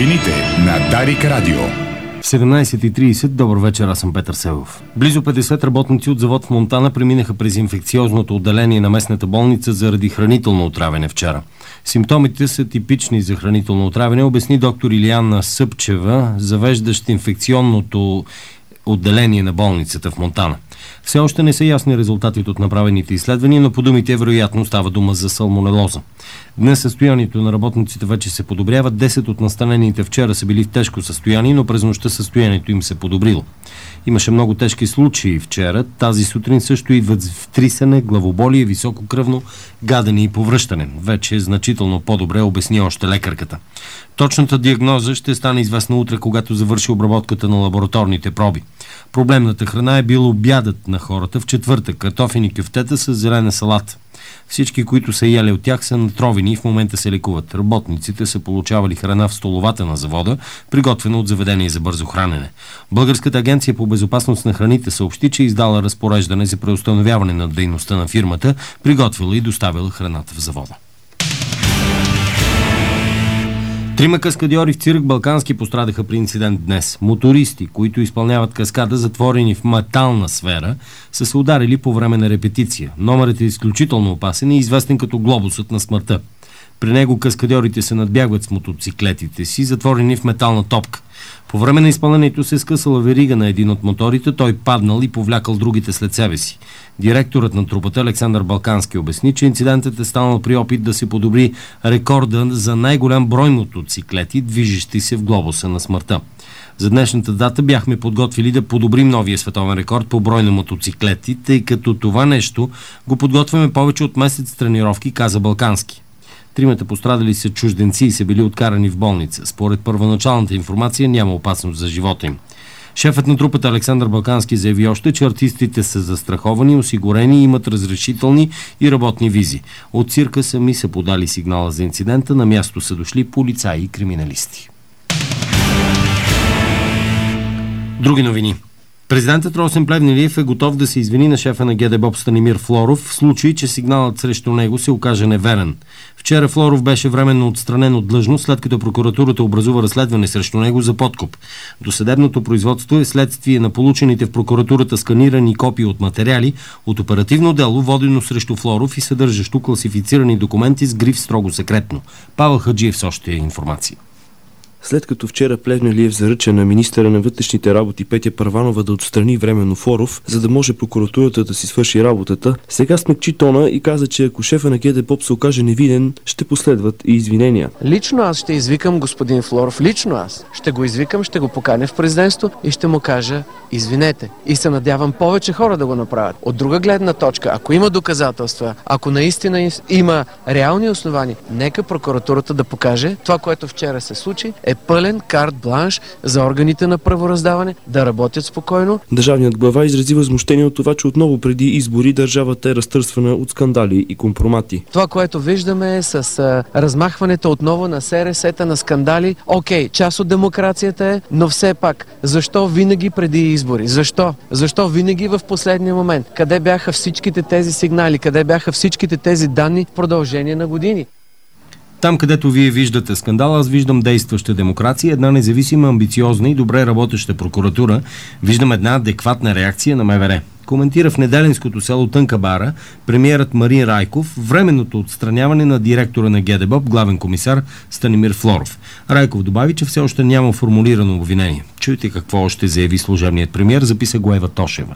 Новините на Дарик Радио. В 17:30, добър вечер, аз съм Петър Селов. Близо 50 работници от завод в Монтана преминаха през инфекциозното отделение на местната болница заради хранително отравяне вчера. Симптомите са типични за хранително отравяне, обясни доктор Илияна Съпчева, завеждащ инфекционното отделение на болницата в Монтана. Все още не са ясни резултатите от направените изследвания, но по думите вероятно става дума за салмонелоза. Днес състоянието на работниците вече се подобрява. 10 от настанените вчера са били в тежко състояние, но през нощта състоянието им се подобрило. Имаше много тежки случаи вчера. Тази сутрин също идват в трисане, главоболие, високо кръвно, гадене и повръщане. Вече значително по-добре, обясни още лекарката. Точната диагноза ще стане известна утре, когато завърши обработката на лабораторните проби. Проблемната храна е бил обядът на хората в четвъртък. Картофени кюфтета с зелена салата. Всички, които са яли от тях, са натровени и в момента се лекуват. Работниците са получавали храна в столовата на завода, приготвена от заведение за бързо хранене. Българската агенция по безопасност на храните съобщи, че издала разпореждане за преустановяване на дейността на фирмата, приготвила и доставила храната в завода. 3 каскадьори в цирк Балкански пострадаха при инцидент днес. Мотористи, които изпълняват каскада, затворени в метална сфера, са се ударили по време на репетиция. Номерът е изключително опасен и известен като глобусът на смъртта. При него каскадьорите се надбягват с мотоциклетите си, затворени в метална топка. По време на изпълнението се скъсала верига на един от моторите, той паднал и повлякал другите след себе си. Директорът на трупата Александър Балкански обясни, че инцидентът е станал при опит да се подобри рекорда за най-голям брой мотоциклети, движещи се в глобуса на смъртта. За днешната дата бяхме подготвили да подобрим новия световен рекорд по брой на мотоциклети, тъй като това нещо го подготвяме повече от месец тренировки, каза Балкански. 3 пострадали са чужденци и са били откарани в болница. Според първоначалната информация няма опасност за живота им. Шефът на трупата Александър Балкански заяви още, че артистите са застраховани, осигурени и имат разрешителни и работни визи. От цирка сами са подали сигнала за инцидента, на място са дошли полицаи и криминалисти. Други новини. Президентът Росен Плевнелиев е готов да се извини на шефа на ГДБОП Станимир Флоров в случай, че сигналът срещу него се окаже неверен. Вчера Флоров беше временно отстранен от длъжност, след като прокуратурата образува разследване срещу него за подкуп. Досъдебното производство е следствие на получените в прокуратурата сканирани копии от материали от оперативно дело, водено срещу Флоров и съдържащо класифицирани документи с гриф строго секретно. Павел Хаджиев с още информация. След като вчера Плевнелиев заръча на министъра на вътрешните работи Петя Първанова да отстрани временно Флоров, за да може прокуратурата да си свърши работата, сега смекчи тона и каза, че ако шефа на ГДБОП се окаже невинен, ще последват и извинения. Лично аз ще извикам господин Флоров, лично аз. Ще го извикам, ще го поканя в президентство и ще му кажа извинете. И се надявам повече хора да го направят. От друга гледна точка, ако има доказателства, ако наистина има реални основания, нека прокуратурата да покаже това, което вчера се случи, е пълен карт бланш за органите на правораздаване да работят спокойно. Държавният глава изрази възмущение от това, че отново преди избори държавата е разтърсвана от скандали и компромати. Това, което виждаме е с размахването отново на СРС-та, на скандали. Окей, част от демокрацията е, но все пак, защо винаги преди избори? Защо? Защо винаги в последния момент? Къде бяха всичките тези сигнали? Къде бяха всичките тези данни в продължение на години? Там, където вие виждате скандал, аз виждам действаща демокрация, една независима, амбициозна и добре работеща прокуратура. Виждам една адекватна реакция на МВР. Коментира в неделинското село Тънка бара премиерът Марин Райков временното отстраняване на директора на ГДБОП, главен комисар Станимир Флоров. Райков добави, че все още няма формулирано обвинение. Чуйте какво още заяви служебният премиер, записа го Ева Тошева.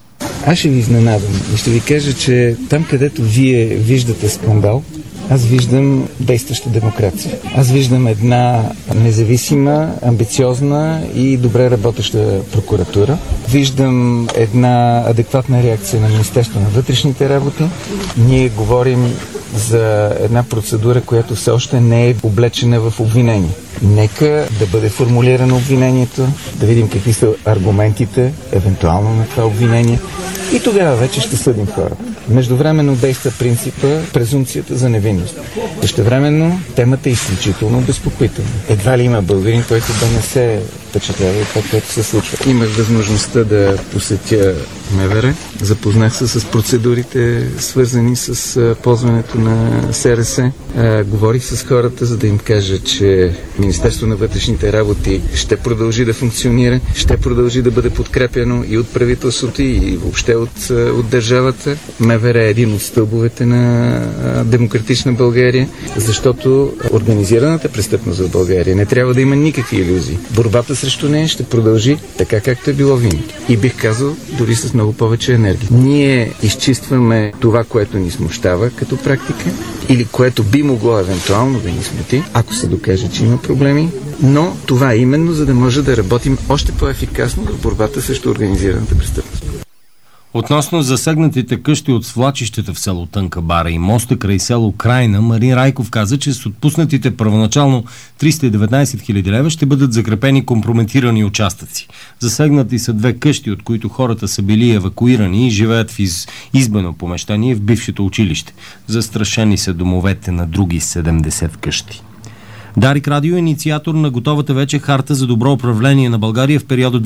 Аз ще ви изненадам и ще ви кажа, че там, където вие виждате скандал, аз виждам действаща демокрация. Аз виждам една независима, амбициозна и добре работеща прокуратура. Виждам една адекватна реакция на Министерството на вътрешните работи. Ние говорим за една процедура, която все още не е облечена в обвинение. Нека да бъде формулирано обвинението, да видим какви са аргументите, евентуално на това обвинение. И тогава вече ще съдим хората. Междувременно действа принципа презумпцията за невинност. Същевременно темата е изключително безпокоителна. Едва ли има българин, който да не се впечатлява това, което се случва. Имах възможността да посетя МВР, запознах се с процедурите, свързани с ползването на СРС. Говорих с хората, за да им кажа, че Министерство на вътрешните работи ще продължи да функционира, ще продължи да бъде подкрепено и от правителството, и въобще от държавата. МВР е един от стълбовете на демократична България, защото организираната престъпност в България не трябва да има никакви илюзии. Борбата срещу нея ще продължи така, както е било винаги. И бих казал, дори с много повече енергия. Ние изчистваме това, което ни смущава като практика или което би могло евентуално да ни смути, ако се докаже, че има проблеми, но това е именно за да може да работим още по-ефикасно в борбата срещу организираната престъпност. Относно засегнатите къщи от свлачищата в село Тънка бара и моста край село Крайна, Марин Райков каза, че с отпуснатите първоначално 319 хиляди лева ще бъдат закрепени компрометирани участъци. Засегнати са 2 къщи, от които хората са били евакуирани и живеят в избено помещение в бившето училище. Застрашени са домовете на други 70 къщи. Дарик Радио е инициатор на готовата вече харта за добро управление на България в периода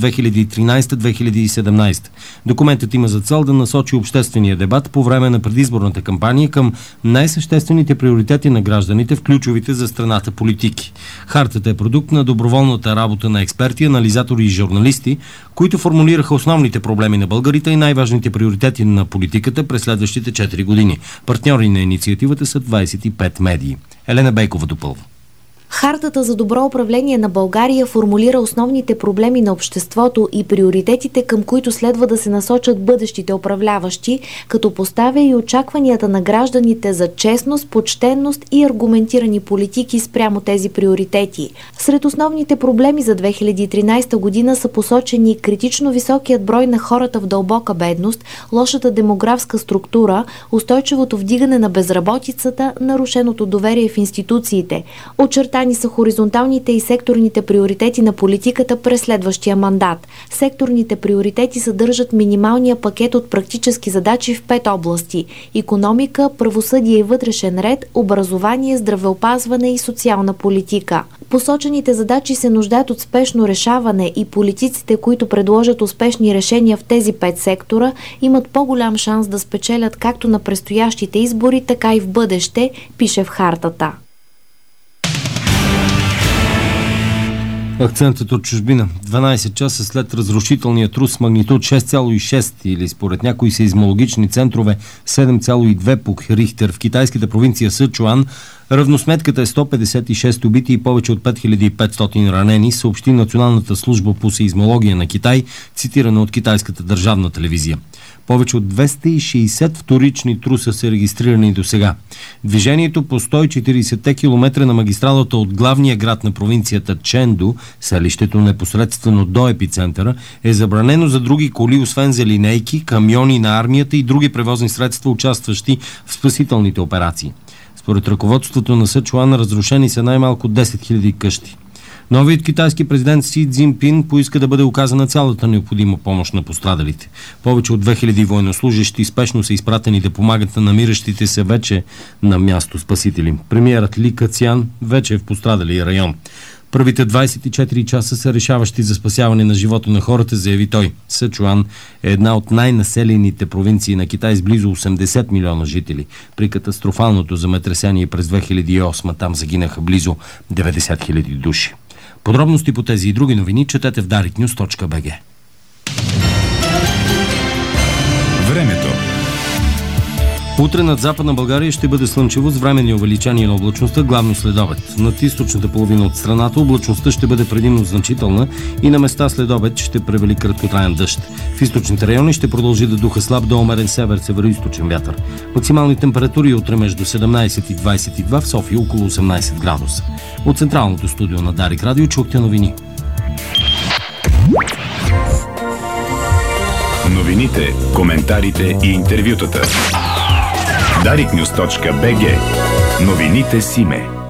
2013-2017. Документът има за цел да насочи обществения дебат по време на предизборната кампания към най-съществените приоритети на гражданите в ключовите за страната политики. Хартата е продукт на доброволната работа на експерти, анализатори и журналисти, които формулираха основните проблеми на българите и най-важните приоритети на политиката през следващите 4 години. Партньори на инициативата са 25 медии. Елена Бейкова допълва. Хартата за добро управление на България формулира основните проблеми на обществото и приоритетите, към които следва да се насочат бъдещите управляващи, като поставя и очакванията на гражданите за честност, почтенност и аргументирани политики спрямо тези приоритети. Сред основните проблеми за 2013 година са посочени критично високият брой на хората в дълбока бедност, лошата демографска структура, устойчивото вдигане на безработицата, нарушеното доверие в институциите. Очертани са хоризонталните и секторните приоритети на политиката през следващия мандат. Секторните приоритети съдържат минималния пакет от практически задачи в 5 области – икономика, правосъдие и вътрешен ред, образование, здравеопазване и социална политика. Посочените задачи се нуждаят от спешно решаване и политиците, които предложат успешни решения в тези 5 сектора, имат по-голям шанс да спечелят както на предстоящите избори, така и в бъдеще, пише в хартата. Акцентът от чужбина. 12 часа след разрушителния трус с магнитуд 6,6 или според някои сейзмологични центрове 7,2 по Рихтер в китайската провинция Сычуан, равносметката е 156 убити и повече от 5500 ранени, съобщи Националната служба по сейзмология на Китай, цитирана от китайската държавна телевизия. Повече от 260 вторични труса са регистрирани до сега. Движението по 140 км на магистралата от главния град на провинцията Ченду, селището непосредствено до епицентъра, е забранено за други коли, освен за линейки, камиони на армията и други превозни средства, участващи в спасителните операции. Според ръководството на Сычуан, разрушени са най-малко 10 000 къщи. Новият китайски президент Си Цзинпин поиска да бъде оказана цялата необходима помощ на пострадалите. Повече от 2000 военнослужащи спешно са изпратени да помагат на намиращите се вече на място спасители. Премиерът Ли Кацян вече е в пострадалия район. Първите 24 часа са решаващи за спасяване на живота на хората, заяви той. Сычуан е една от най-населените провинции на Китай с близо 80 милиона жители. При катастрофалното земетресение през 2008 там загинаха близо 90 000 души. Подробности по тези и други новини четете в dariknews.bg. Времето. Утре над Западна България ще бъде слънчево с временни увеличения на облачността, главно след обед. Над източната половина от страната облачността ще бъде предимно значителна и на места след обед ще превали краткотраен дъжд. В източните райони ще продължи да духа слаб до умерен север-североизточен вятър. Максимални температури утре между 17 и 22, в София около 18 градуса. От централното студио на Дарик Радио чухте новини. Новините, коментарите и интервютата. dariknews.bg. Новините с име.